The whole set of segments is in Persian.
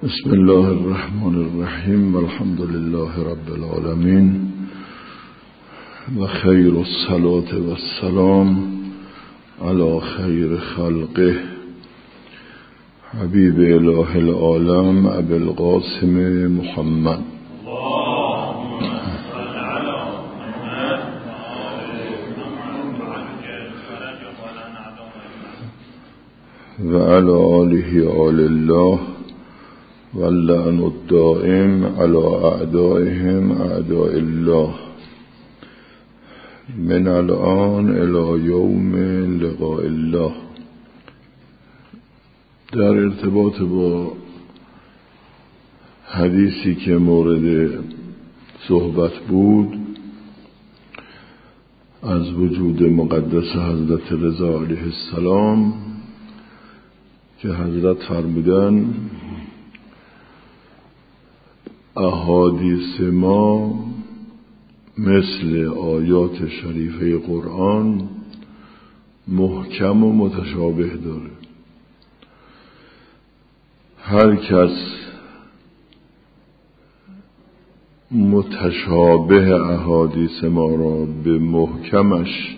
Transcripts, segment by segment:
بسم الله الرحمن الرحیم والحمد لله رب العالمین و خیر الصلاة و السلام علی خیر خلقه حبیب اله العالم ابی القاسم محمد و علی آله آل الله واللعن الدائم على اعدائهم اعداء الله من الان الى یوم لقاء الله. در ارتباط با حدیثی که مورد صحبت بود از وجود مقدس حضرت رضا علیه السلام که حضرت فرمودن احادیث ما مثل آیات شریفه قرآن محکم و متشابه داره. هر کس متشابه احادیث ما را به محکمش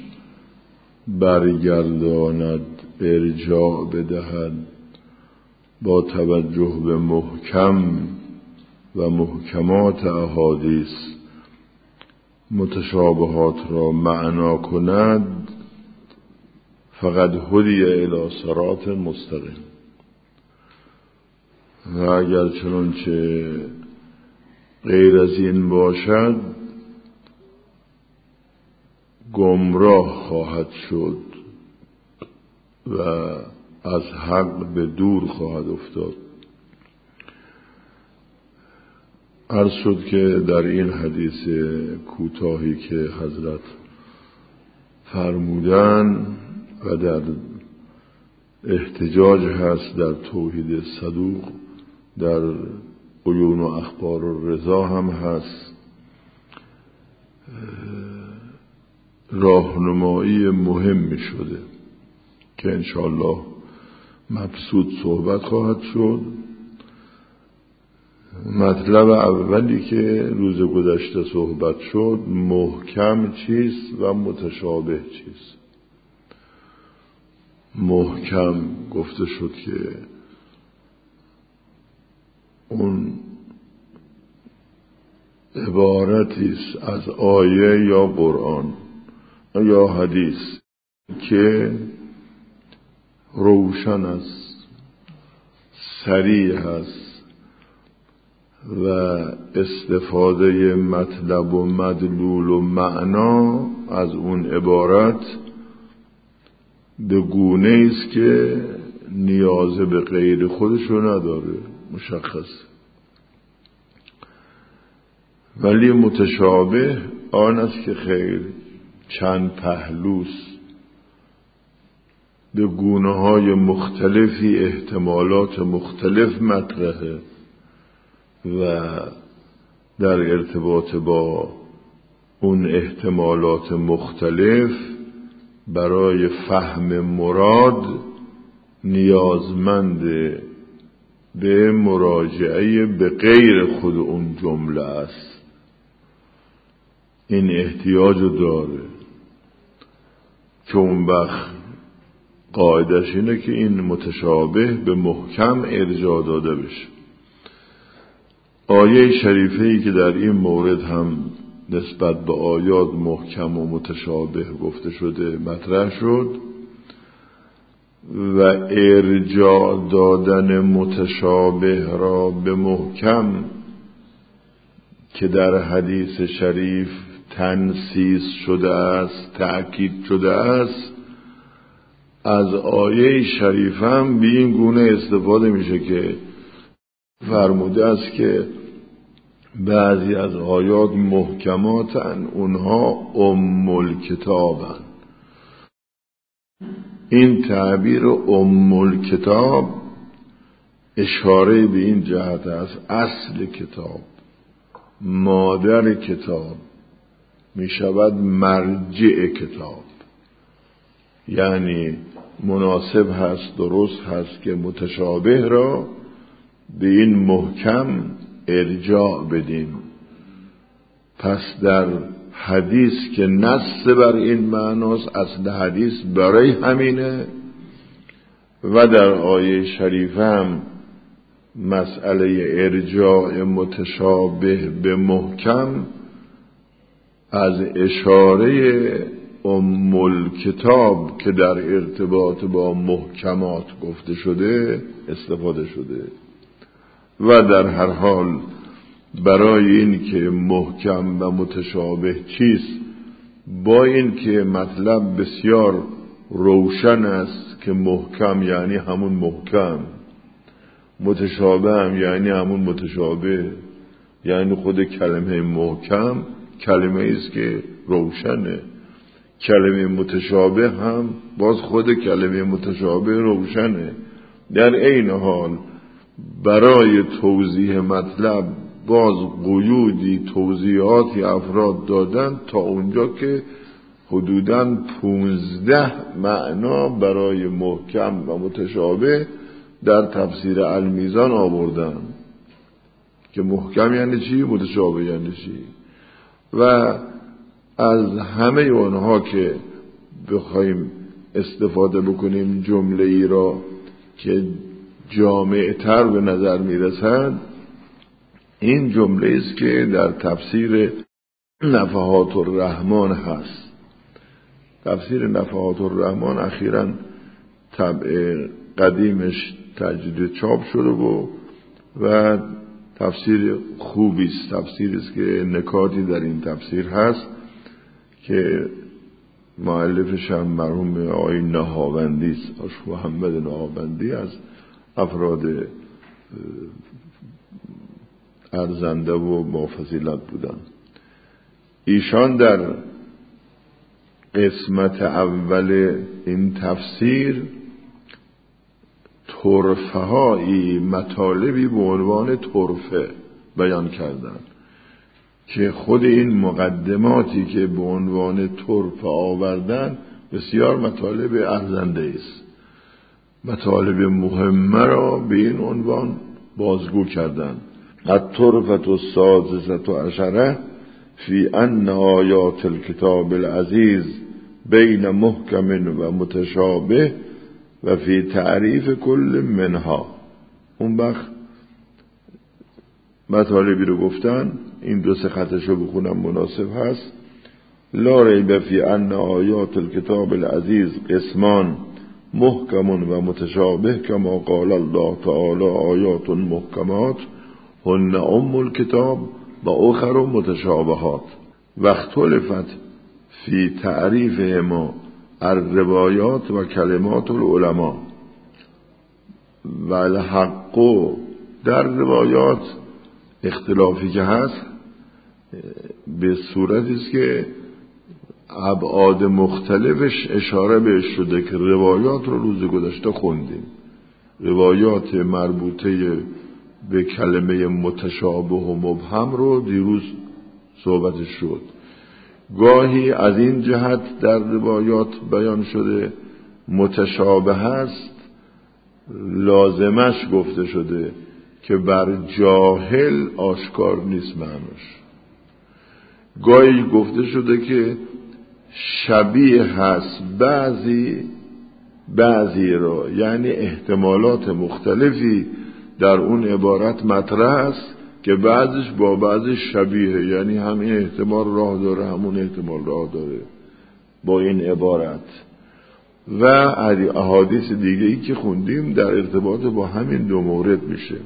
برگرداند، ارجاع بدهد، با توجه به محکم و محکمات احادیث متشابهات را معنا کند، فقط هدی الی صراط مستقیم. و اگر چنانچه غیر از این باشد گمراه خواهد شد و از حق به دور خواهد افتاد. عرض شد که در این حدیث کوتاهی که حضرت فرمودن و در احتجاج هست در توحید صدوق، در عیون و اخبار الرضا هم هست، راهنمایی مهمی شده که انشاءالله مبسوط صحبت خواهد شد. مطلب اولی که روز گذشته صحبت شد محکم چیست و متشابه چیست. محکم گفته شد که اون عبارتی است از آیه یا قرآن یا حدیث که روشن است، صریح است و استفاده مطلب و مدلول و معنا از اون عبارت به گونه است که نیاز به غیر خودشو نداره، مشخص. ولی متشابه آن است که خیر چند پهلوست، به گونه های مختلفی احتمالات مختلف مطرحه و در ارتباط با اون احتمالات مختلف برای فهم مراد نیازمند به مراجعه به غیر خود اون جمله است. این احتیاجو داره که اون وقت قاعدش اینه که این متشابه به محکم ارجاع داده بشه. آیه شریفه‌ای که در این مورد هم نسبت به آیات محکم و متشابه گفته شده مطرح شد و ارجاع دادن متشابه را به محکم که در حدیث شریف تنصیص شده است، تأکید شده است، از آیه شریف هم به این گونه استفاده میشه که فرموده است که بعضی از آیات محکماتن، اونها الکتابن. این تعبیر الکتاب اشاره به این جهت است اصل کتاب، مادر کتاب می شود مرجع کتاب. یعنی مناسب هست، درست هست که متشابه را به این محکم ارجاع بدیم. پس در حدیث که نص بر این معناست، اصل حدیث برای همینه، و در آیه شریفه هم مسئله ارجاع متشابه به محکم از اشاره ام الکتاب که در ارتباط با محکمات گفته شده استفاده شده. و در هر حال برای این که محکم و متشابه چیست، با این که مطلب بسیار روشن است که محکم یعنی همون محکم، متشابه هم یعنی همون متشابه، یعنی خود کلمه محکم کلمه است که روشنه، کلمه متشابه هم باز خود کلمه متشابه روشنه. در عین حال برای توضیح مطلب باز قیودی توضیحاتی افراد دادن تا اونجا که حدوداً 15 معنا برای محکم و متشابه در تفسیر المیزان آوردن که محکم یعنی چی، متشابه یعنی چی. و از همه اونها که بخوایم استفاده بکنیم جمله ای را که جامع‌تر به نظر میرسد، این جمله است که در تفسیر نفحات الرحمن هست. تفسیر نفحات الرحمن اخیراً طبع قدیمش تجدید چاپ شده و تفسیر خوبی است. تفسیری است که نکاتی در این تفسیر هست که مؤلفش هم مرحوم آقای نهاوندی است، محمد نهاوندی، از افراد ارزنده و با فضیلت بودن. ایشان در قسمت اول این تفسیر طرفه هایی مطالبی به عنوان طرفه بیان کردن که خود این مقدماتی که به عنوان طرفه آوردن بسیار مطالب ارزنده است. مطالب مهمه را به این عنوان بازگو کردن. الطرفة السادسة عشرة فی ان آیات الکتاب العزیز بین محکم و متشابه و فی تعریف کل منها. اون وقت مطالبی رو گفتن، این دو سه خطشو بخونم مناسب هست. لا ریب فی ان آیات الکتاب العزیز قسمان محکم و متشابه کما قال الله تعالی آیات محکمات هن ام الکتاب و اخر متشابهات و اختلفت فی تعریفهما الروایات و کلمات العلماء و الحق. در روایات اختلافی که هست به صورتی است که ابعاد مختلفش اشاره بهش شده که روایات رو روز گذشته خوندیم، روایات مربوطه به کلمه متشابه و مبهم رو دیروز صحبتش شد. گاهی از این جهت در روایات بیان شده متشابه هست، لازمش گفته شده که بر جاهل آشکار نیست معناش. گاهی گفته شده که شبیه هست بعضی را، یعنی احتمالات مختلفی در اون عبارت مطرح است که بعضش با بعضش شبیه، یعنی همین احتمال راه داره همون احتمال راه داره با این عبارت. و احادیث دیگه ای که خوندیم در ارتباط با همین دو مورد میشه.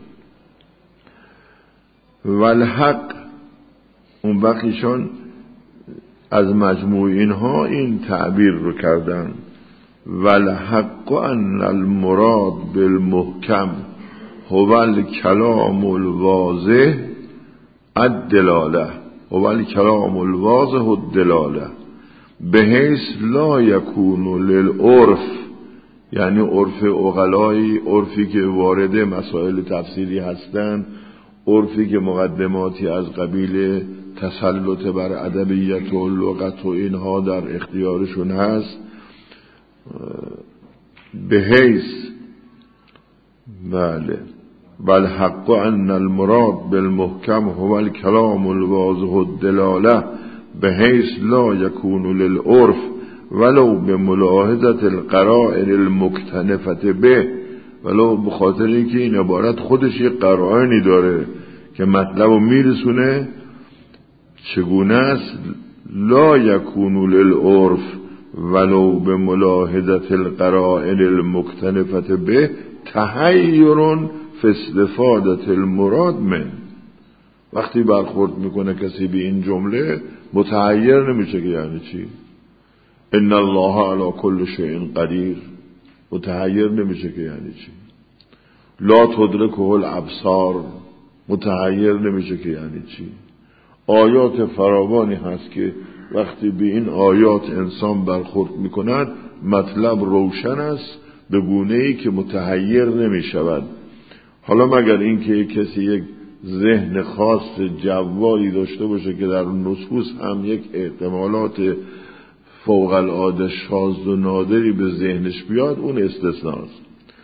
والحق، اون وقت ایشان از مجموع اینها این تعبیر رو کردن والحق ان المراد بالمحکم هو الکلام الواضح الدلاله هو الکلام الواضح الدلاله بحیث لا یکون للعرف، یعنی عرف عقلایی، عرفی که وارد مسائل تفسیری هستند، عرفی که مقدماتی از قبیل تسلط بر ادبیات و لغت و اینها در اختیارشون هست، به حیث بله والحق ان المراد بالمحکم هو الكلام الواضح الدلاله بحيث لا يكون للعرف ولو بملاحظه القرائن المکتنفه به، ولو بخاطر اینکه این عبارت خودش یه قرائنی داره که مطلب رو میرسونه. چگونه است؟ لا يكون للعرف ولو بملاحظه القرائن المکتنفه به تحیر فی استفاده المراد من. وقتی برخورد میکنه کسی به این جمله متحیر نمیشه که یعنی چی؟ ان الله علی کل شیء قدیر، متحیر نمیشه که یعنی چی؟ لا تدرکه الابصار، متحیر نمیشه که یعنی چی؟ آیات فراوانی هست که وقتی به این آیات انسان برخورد میکند مطلب روشن است به گونه‌ای که متحیر نمیشود. حالا مگر اینکه کسی یک ذهن خاص جوایی داشته باشه که در نصوص هم یک احتمالات فوق العاده شاذ و نادری به ذهنش بیاد، اون استثناست.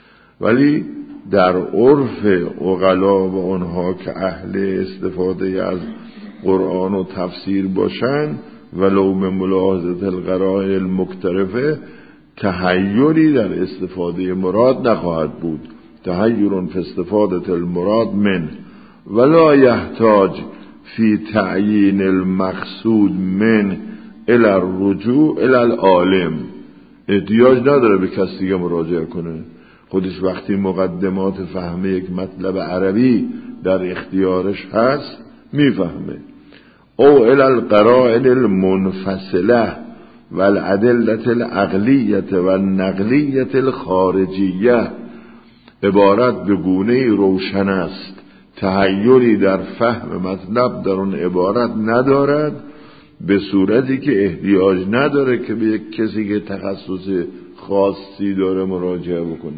ولی در عرف عقلا و آنها که اهل استفاده از قرآن و تفسیر باشن ولو به ملاحظه القرائن المکترفه تحیری در استفاده مراد نخواهد بود. تحیر فی استفاده المراد من ولا یحتاج فی تعیین المقصود من الی الرجوع الی العالم. احتیاج نداره به کسی دیگه مراجعه کنه، خودش وقتی مقدمات فهم یک مطلب عربی در اختیارش هست میفهمه. او الی القرائن المنفصله والادله العقلیه والنقلیه الخارجیه. عبارت به گونه‌ای روشن است، تحیری در فهم مطلب در اون عبارت ندارد، به صورتی که احتیاج نداره که به یک کسی که تخصص خاصی داره مراجعه بکنه.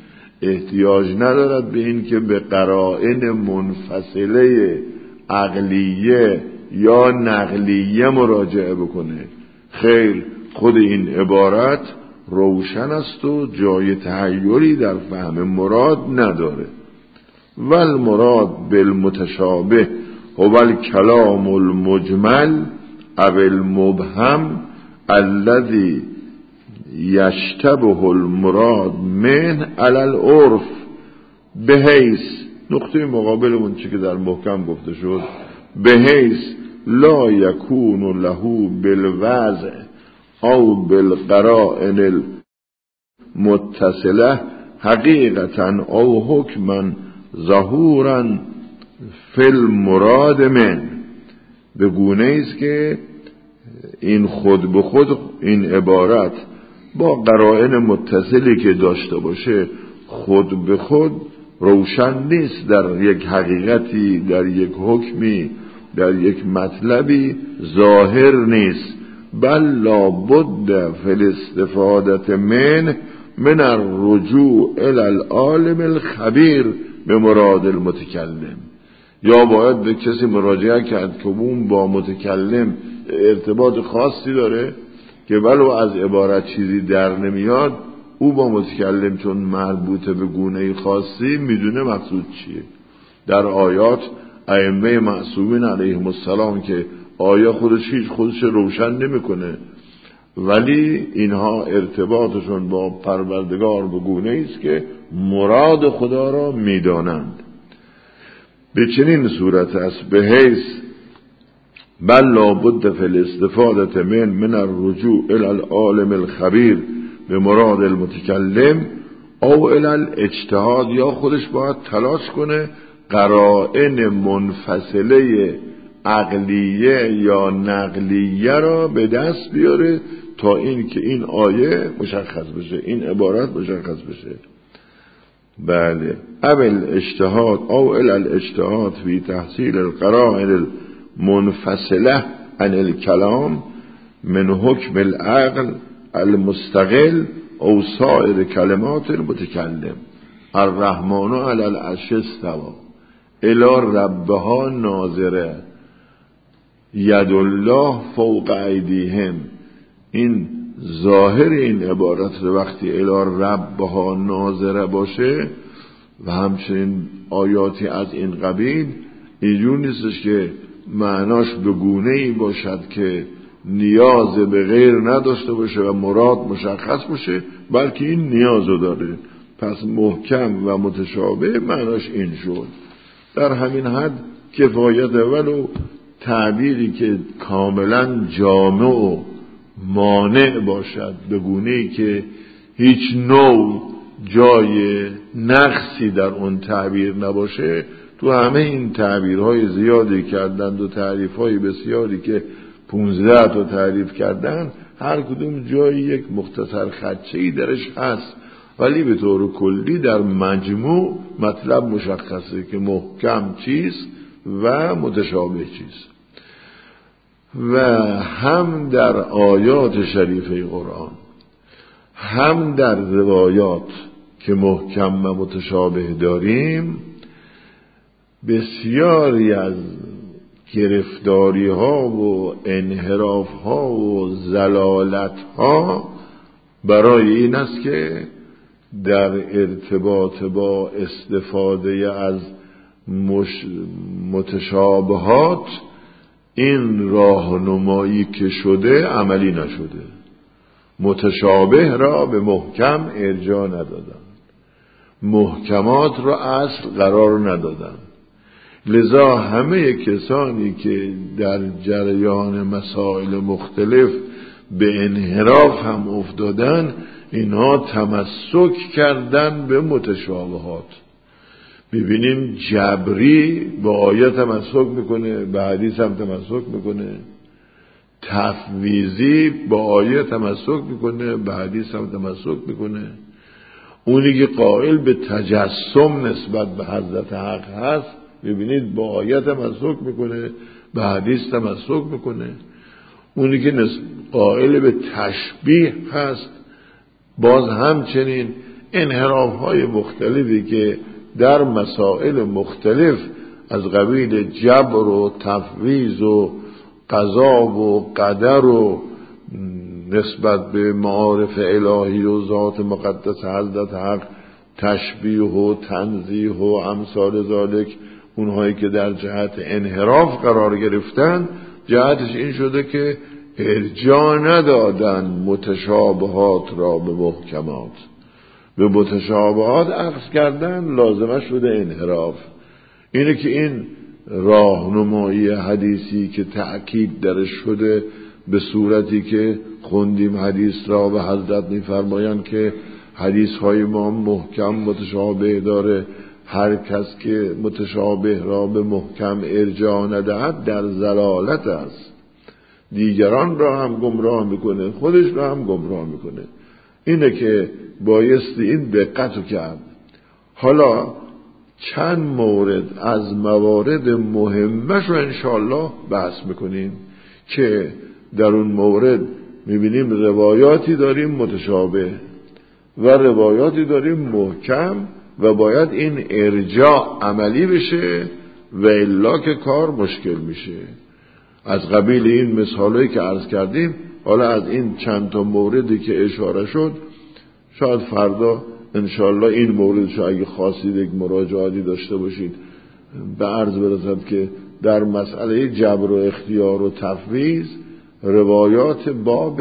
احتیاج ندارد به این که به قرائن منفصله عقلیه یا نقلیه مراجعه بکنه. خیر، خود این عبارت روشن است و جای تحیری در فهم مراد نداره. والمراد بالمتشابه هو الكلام المجمل او المبهم الذي يشتبه المراد من على العرف بحيث، نقطه مقابلمون چی که در محکم گفته شد، بحيث لا يكون له بالوضع او بالقرائن المتصله حقیقتا او حکما ظهورا فی المراد من. به گونه است که این خود به خود این عبارت با قرائن متصلی که داشته باشه خود به خود روشن نیست در یک حقیقتی، در یک حکمی، در یک مطلبی ظاهر نیست. بل لابد فی الاستفاده من الرجوع الی العالم الخبیر به مراد المتکلم. یا باید به کسی مراجعه کرد که اون با متکلم ارتباط خاصی داره که ولو از عبارت چیزی در نمیاد، او با متکلم چون مربوطه به گونه خاصی میدونه مقصود چیه. در آیات ائمه معصومین علیهم السلام که آیه خودش روشن نمیکنه، ولی اینها ارتباطشون با پروردگار به گونه است که مراد خدا را میدانند. به چنین صورت است به حیث بل لابد فی الاستفاده من الرجوع الی العالم الخبیر به مراد المتکلم او الی الاجتهاد، یا خودش باید تلاش کنه قرائن منفصله عقلیه یا نقلیه را به دست بیاره تا این که این آیه مشخص بشه، این عبارت مشخص بشه. بله، اول اجتهاد او الی الاجتهاد فی تحصیل القرائن المنفصله عن الكلام من حکم العقل المستقل او سایر کلمات المتکلم. الرحمن علی العرش استوى الی ربها ناظره ید الله فوق ایدیهم. این ظاهر این عبارت وقتی الی ربها ناظره باشه و همچنین آیاتی از این قبیل اینجور نیستش که معناش به گونه‌ای باشد که نیاز به غیر نداشته باشه و مراد مشخص باشه، بلکه این نیازو داره. پس محکم و متشابه معناش این شد. در همین حد کفایت، ولو تعبیری که کاملا جامع و مانع باشد به گونه‌ای که هیچ نوع جای نقصی در اون تعبیر نباشه، تو همه این تعبیرهای زیادی کردند و تعریفهای بسیاری که 15 تا تعریف کردن، هر کدوم جای یک مختصر خدشه‌ای درش هست، ولی به طور کلی در مجموع مطلب مشخصه که محکم چیست و متشابه چیست. و هم در آیات شریفه قرآن هم در روایات که محکم و متشابه داریم، بسیاری از گرفتاری ها و انحراف ها و زلالت ها برای این است که در ارتباط با استفاده از متشابهات این راهنمایی که شده عملی نشده. متشابه را به محکم ارجاع ندادن، محکمات را اصل قرار ندادن. لذا همه کسانی که در جریان مسائل مختلف به انحراف هم افتادن، اینها تمسک کردن به متشابهات. ببینیم جبری با آیه تمسک میکنه، به حدیث هم تمسک میکنه. تفویضی با آیه تمسک میکنه، به حدیث هم تمسک میکنه. اونی که قائل به تجسم نسبت به حضرت حق هست، ببینید با آیه تمسک میکنه، به حدیث تمسک میکنه. اونی که قائل به تشبیه هست، باز همچنین انحراف های مختلفی که در مسائل مختلف از قبیل جبر و تفویض و قضا و قدر و نسبت به معارف الهی و ذات مقدس حضرت حق تشبیه و تنزیه و امثال ذالک، اونهایی که در جهت انحراف قرار گرفتن، جهتش این شده که ارجاع ندادن متشابهات را به محکمات، به متشابهات اخذ کردن لازمه شده انحراف. اینه که این راهنمایی حدیثی که تأکید درش شده به صورتی که خوندیم حدیث را و حضرت می‌فرمایند که حدیث های ما محکم متشابه داره، هر کس که متشابه را به محکم ارجاع ندهد در ضلالت است، دیگران را هم گمراه میکنه، خودش را هم گمراه میکنه. اینه که بایستی این دقت رو کرد. حالا چند مورد از موارد مهمش رو انشاءالله بحث میکنیم که در اون مورد میبینیم روایاتی داریم متشابه و روایاتی داریم محکم و باید این ارجاع عملی بشه و الا که کار مشکل میشه. از قبیل این مثالایی که عرض کردیم، حالا از این چند تا موردی که اشاره شد، شاید فردا انشاءالله این موردشو اگه خواستید یک مراجعاتی داشته باشید به عرض برسد که در مسئله جبر و اختیار و تفویض روایات باب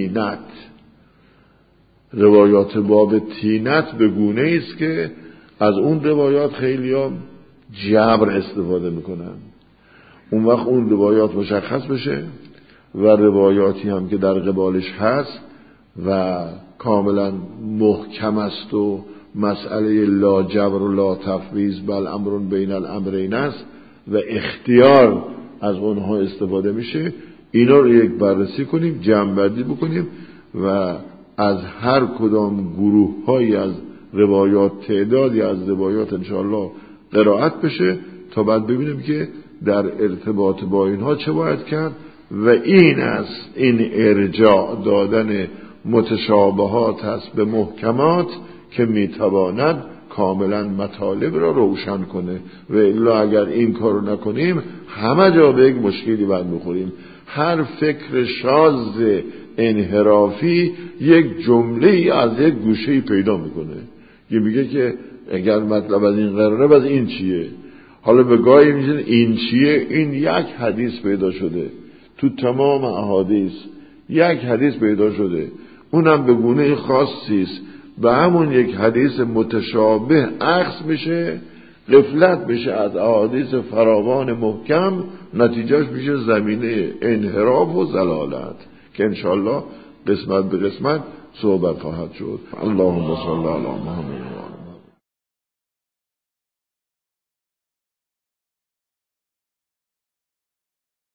تینت به گونه است که از اون روایات خیلی ها جبر استفاده میکنن. اون وقت اون روایات مشخص بشه و روایاتی هم که در قبالش هست و کاملا محکم است و مسئله لا جبر و لا تفویض بل امر بین الامرین است و اختیار از اونها استفاده میشه، اینا رو یک بررسی کنیم، جمع‌بندی بکنیم و از هر کدام گروه های از روایات تعدادی از روایات انشاءالله قرائت بشه تا بعد ببینیم که در ارتباط با اینها چه باید کرد. و این است، این ارجاع دادن متشابهات هست به محکمات که میتواند کاملا مطالب را روشن کنه و الا اگر این کارو نکنیم همه جا به یک مشکلی باید میخوریم. هر فکر شاذ انحرافی یک جمله از یک گوشه پیدا میکنه که میگه که اگر مطلب از این قراره باز این چیه. حالا به گاهی میگن این چیه، این یک حدیث پیدا شده تو تمام احادیث، یک حدیث پیدا شده، اونم به گونه خاصی است، به همون یک حدیث متشابه عکس میشه، غفلت بشه از احادیث فراوان محکم، نتیجهش میشه زمینه انحراف و ضلالت که انشالله قسمت به قسمت صحبت خواهد شد. اللهم صل علی محمد.